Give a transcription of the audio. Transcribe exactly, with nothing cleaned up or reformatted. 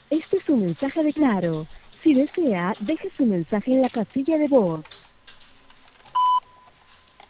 Este es un mensaje de Claro. Si desea, deje su mensaje en la casilla de voz.